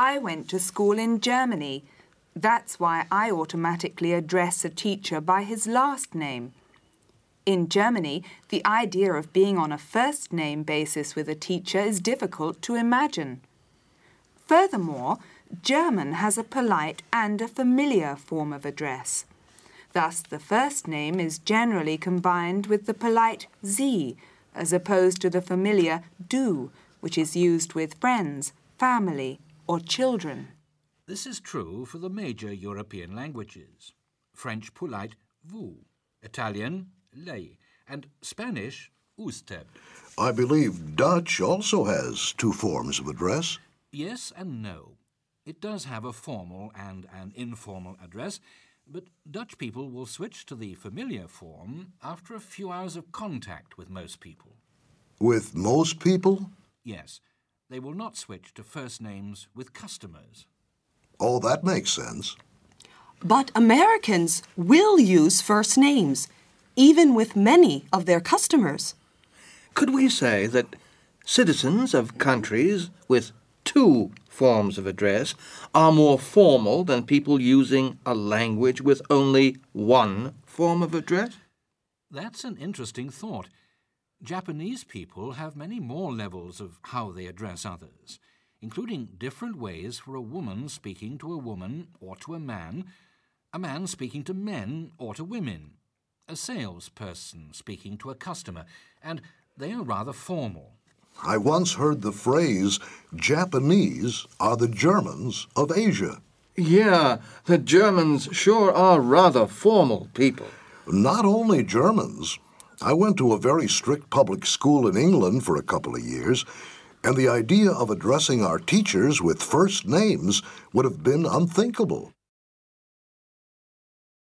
I went to school in Germany. That's why I automatically address a teacher by his last name. In Germany, the idea of being on a first-name basis with a teacher is difficult to imagine. Furthermore, German has a polite and a familiar form of address. Thus, the first name is generally combined with the polite Sie, as opposed to the familiar Du, which is used with friends, family, or children. This is true for the major European languages. French polite vous, Italian lei, and Spanish usted. I believe Dutch also has two forms of address. Yes and no. It does have a formal and an informal address, but Dutch people will switch to the familiar form after a few hours of contact with most people. With most people? Yes. They will not switch to first names with customers. Oh, that makes sense. But Americans will use first names, even with many of their customers. Could we say that citizens of countries with two forms of address are more formal than people using a language with only one form of address? That's an interesting thought. Japanese people have many more levels of how they address others, including different ways for a woman speaking to a woman or to a man speaking to men or to women, a salesperson speaking to a customer, and they are rather formal. I once heard the phrase, Japanese are the Germans of Asia. Yeah, the Germans sure are rather formal people. Not only Germans. I went to a very strict public school in England for a couple of years, and the idea of addressing our teachers with first names would have been unthinkable.